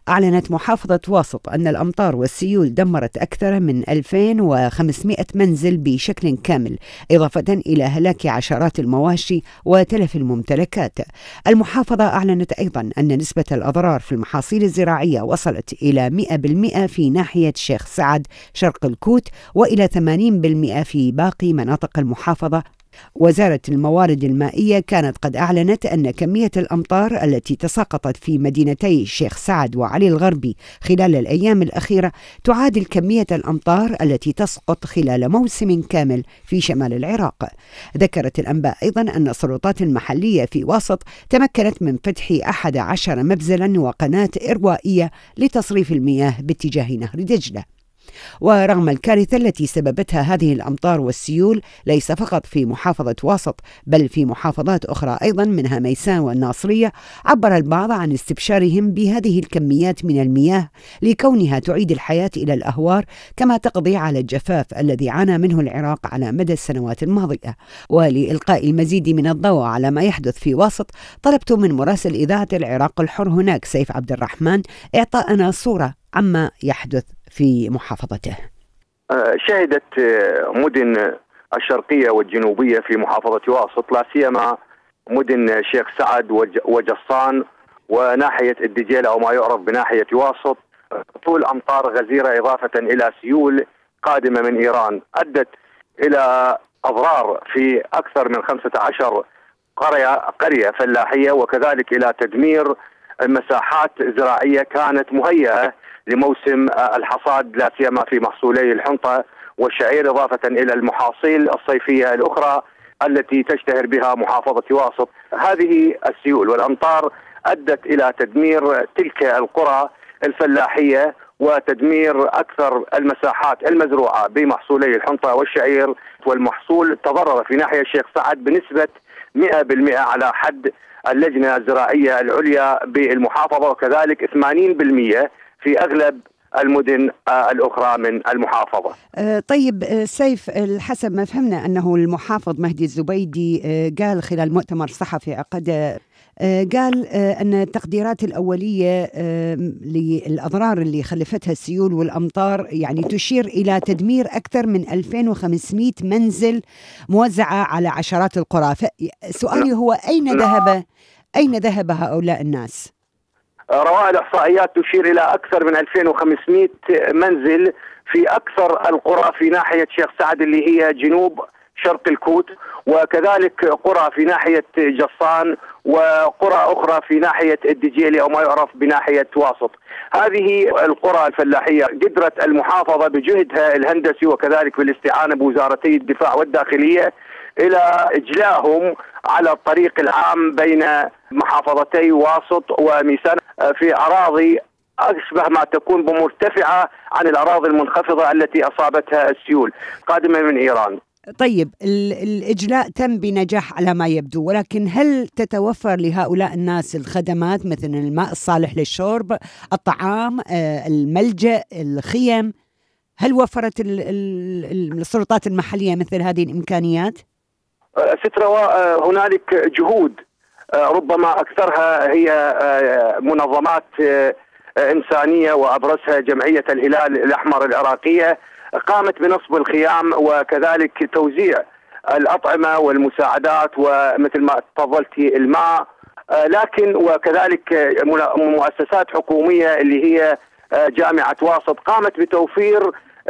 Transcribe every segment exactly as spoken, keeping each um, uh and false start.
أعلنت محافظة واسط أن الأمطار والسيول دمرت أكثر من ألفين وخمسمائة منزل بشكل كامل، إضافة إلى هلاك عشرات المواشي وتلف الممتلكات. المحافظة أعلنت أيضا أن نسبة الأضرار في المحاصيل الزراعية وصلت إلى مئة بالمئة في ناحية شيخ سعد شرق الكوت، وإلى ثمانين بالمئة في باقي مناطق المحافظة. وزارة الموارد المائية كانت قد أعلنت أن كمية الأمطار التي تساقطت في مدينتي الشيخ سعد وعلي الغربي خلال الأيام الأخيرة تعادل كمية الأمطار التي تسقط خلال موسم كامل في شمال العراق. ذكرت الأنباء أيضا أن السلطات المحلية في واسط تمكنت من فتح أحد عشر مبزلا وقناة إروائية لتصريف المياه باتجاه نهر دجلة. ورغم الكارثة التي سببتها هذه الأمطار والسيول ليس فقط في محافظة واسط بل في محافظات أخرى أيضا منها ميسان والناصرية، عبر البعض عن استبشارهم بهذه الكميات من المياه لكونها تعيد الحياة إلى الأهوار، كما تقضي على الجفاف الذي عانى منه العراق على مدى السنوات الماضية. ولإلقاء المزيد من الضوء على ما يحدث في واسط، طلبت من مراسل إذاعة العراق الحر هناك سيف عبد الرحمن إعطاءنا صورة عما يحدث في محافظته. شهدت مدن الشرقية والجنوبية في محافظة واسط، لا سيما مدن شيخ سعد وجصان وناحية الدجيلة أو ما يعرف بناحية واسط طول أمطار غزيرة، إضافة إلى سيول قادمة من إيران أدت إلى أضرار في أكثر من خمسة عشر قرية قرية فلاحية، وكذلك إلى تدمير مساحات زراعية كانت مهيئة لموسم الحصاد، لا سيما في محصولي الحنطة والشعير، إضافة إلى المحاصيل الصيفية الأخرى التي تشتهر بها محافظة واسط. هذه السيول والأمطار أدت إلى تدمير تلك القرى الفلاحية وتدمير أكثر المساحات المزروعة بمحصولي الحنطة والشعير، والمحصول تضرر في ناحية الشيخ سعد بنسبة مئة بالمئة على حد اللجنة الزراعية العليا بالمحافظة، وكذلك ثمانين بالمئة في أغلب المدن الأخرى من المحافظة. طيب سيف، حسب ما فهمنا أنه المحافظ مهدي الزبيدي قال خلال مؤتمر صحفي عقد، قال أن التقديرات الأولية للأضرار اللي خلفتها السيول والأمطار يعني تشير إلى تدمير أكثر من ألفين وخمسمائة منزل موزعة على عشرات القرى. سؤالي هو أين ذهب أين ذهب هؤلاء الناس؟ رواه الإحصائيات تشير إلى أكثر من ألفين وخمسمائة منزل في أكثر القرى في ناحية شيخ سعد اللي هي جنوب شرق الكوت، وكذلك قرى في ناحية جصان وقرى أخرى في ناحية الدجيلي أو ما يعرف بناحية واسط. هذه القرى الفلاحية قدرت المحافظة بجهدها الهندسي وكذلك بالاستعانة بوزارتي الدفاع والداخلية إلى إجلائهم على الطريق العام بين محافظتي واسط وميسان في أراضي أشبه ما تكون بمرتفعة عن الأراضي المنخفضة التي أصابتها السيول قادمة من إيران. طيب الإجلاء تم بنجاح على ما يبدو، ولكن هل تتوفر لهؤلاء الناس الخدمات مثل الماء الصالح للشرب، الطعام، الملجأ، الخيم؟ هل وفرت السلطات المحلية مثل هذه الإمكانيات؟ ست رواء، هنالك جهود ربما أكثرها هي منظمات إنسانية وأبرزها جمعية الهلال الأحمر العراقية، قامت بنصب الخيام وكذلك توزيع الأطعمة والمساعدات ومثل ما تفضلتي الماء، لكن وكذلك مؤسسات حكومية اللي هي جامعة واسط قامت بتوفير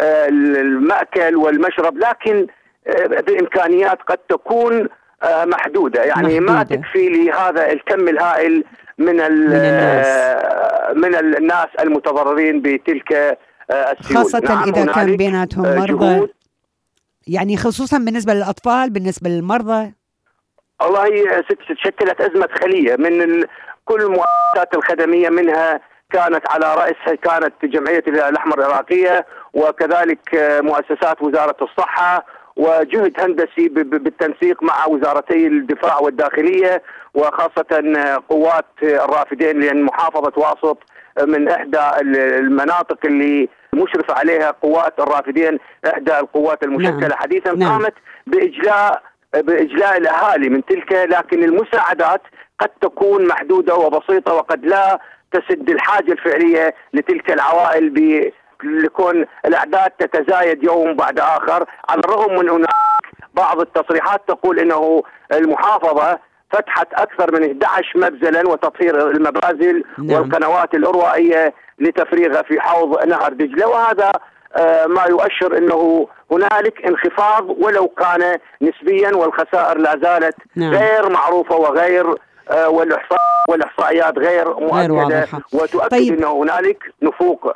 المأكل والمشرب، لكن بإمكانيات قد تكون محدودة، يعني محدودة. ما تكفي لهذا الكم الهائل من, من الناس من الناس المتضررين بتلك السيول، خاصة نعم إذا كان بيناتهم مرضى، يعني خصوصا بالنسبة للأطفال، بالنسبة للمرضى. والله تشكلت أزمة خلية من كل المؤسسات الخدمية، منها كانت على رأسها كانت جمعية الهلال الأحمر العراقية وكذلك مؤسسات وزارة الصحة، وجهد هندسي بالتنسيق مع وزارتي الدفاع والداخلية وخاصة قوات الرافدين، لأن محافظة واسط من إحدى المناطق اللي مشرف عليها قوات الرافدين، إحدى القوات المشكلة نعم. حديثا نعم. قامت بإجلاء بإجلاء الأهالي من تلك، لكن المساعدات قد تكون محدودة وبسيطة وقد لا تسد الحاجة الفعلية لتلك العوائل ب لكون الأعداد تتزايد يوم بعد آخر، على الرغم من هناك بعض التصريحات تقول إنه المحافظة فتحت أكثر من إحدى عشر مبزلا وتطهير المبازل نعم. والقنوات الأروائية لتفريغها في حوض نهر دجلة، وهذا آه ما يؤشر أنه هنالك انخفاض ولو كان نسبيا، والخسائر لا زالت نعم. غير معروفة وغير آه والإحصاء والإحصائيات غير مؤكدة، وتؤكد طيب. أنه هنالك نفوق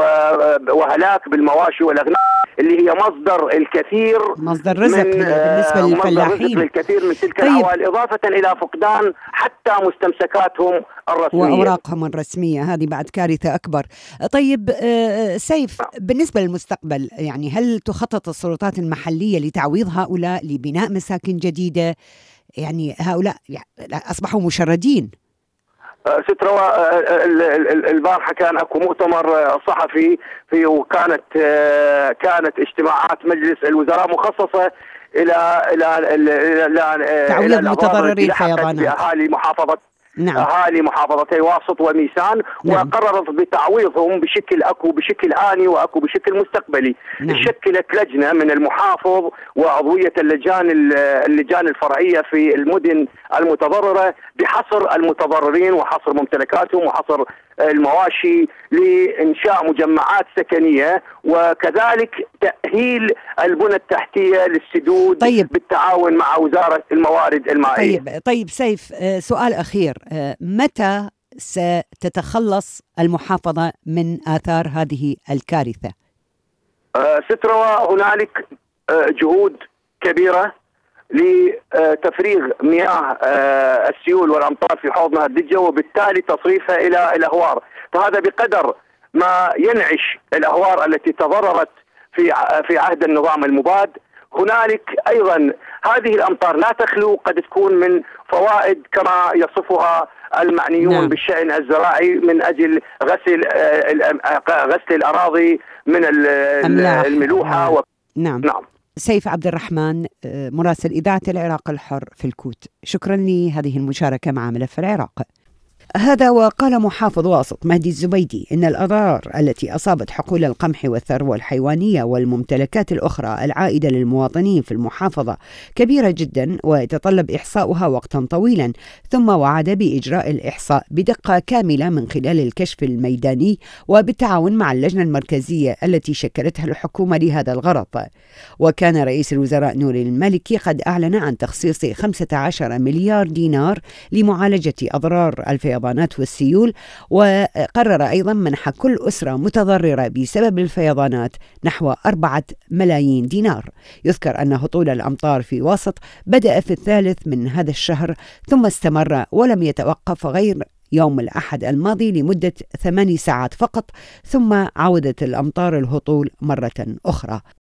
وهلاك بالمواشي والأغنام اللي هي مصدر الكثير مصدر رزق بالنسبة للفلاحين، الكثير من تلك طيب. العوائل، إضافة إلى فقدان حتى مستمسكاتهم الرسمية وأوراقهم الرسمية، هذه بعد كارثة أكبر. طيب سيف، بالنسبة للمستقبل يعني هل تخطط السلطات المحلية لتعويض هؤلاء، لبناء مساكن جديدة؟ يعني هؤلاء أصبحوا مشردين. ستروى البارحة كان اكو مؤتمر صحفي في وكانت كانت اجتماعات مجلس الوزراء مخصصة الى الى الى تعويض متضرري الفيضانات اهالي محافظة نعم. اهالي محافظتي واسط وميسان نعم. وقررت بتعويضهم بشكل اكو بشكل آني واكو بشكل مستقبلي نعم. شكلت لجنة من المحافظ وعضوية اللجان اللجان الفرعية في المدن المتضررة بحصر المتضررين وحصر ممتلكاتهم وحصر المواشي لإنشاء مجمعات سكنية، وكذلك تأهيل البنى التحتية للسدود طيب. بالتعاون مع وزارة الموارد المائية. طيب طيب سيف، سؤال أخير، متى ستتخلص المحافظة من آثار هذه الكارثة؟ ستروى هنالك جهود كبيرة لتفريغ مياه السيول والأمطار في حوض نهر دجلة وبالتالي تصريفها إلى الأهوار، فهذا بقدر ما ينعش الأهوار التي تضررت في في عهد النظام المباد. هنالك أيضا هذه الأمطار لا تخلو قد تكون من فوائد كما يصفها المعنيون نعم. بالشأن الزراعي من أجل غسل غسل الأراضي من الملوحة و... نعم. نعم سيف عبد الرحمن، مراسل إذاعة العراق الحر في الكوت، شكرا لهذه المشاركة مع ملف العراق. هذا وقال محافظ واسط مهدي الزبيدي إن الأضرار التي أصابت حقول القمح والثروة الحيوانية والممتلكات الأخرى العائدة للمواطنين في المحافظة كبيرة جدا ويتطلب إحصاؤها وقتا طويلا، ثم وعد بإجراء الإحصاء بدقة كاملة من خلال الكشف الميداني وبالتعاون مع اللجنة المركزية التي شكلتها الحكومة لهذا الغرض. وكان رئيس الوزراء نوري المالكي قد أعلن عن تخصيص خمسة عشر مليار دينار لمعالجة أضرار الفيضانات والسيول، وقرر أيضا منح كل أسرة متضررة بسبب الفيضانات نحو أربعة ملايين دينار. يذكر أن هطول الأمطار في واسط بدأ في الثالث من هذا الشهر ثم استمر ولم يتوقف غير يوم الأحد الماضي لمدة ثماني ساعات فقط، ثم عودت الأمطار الهطول مرة أخرى.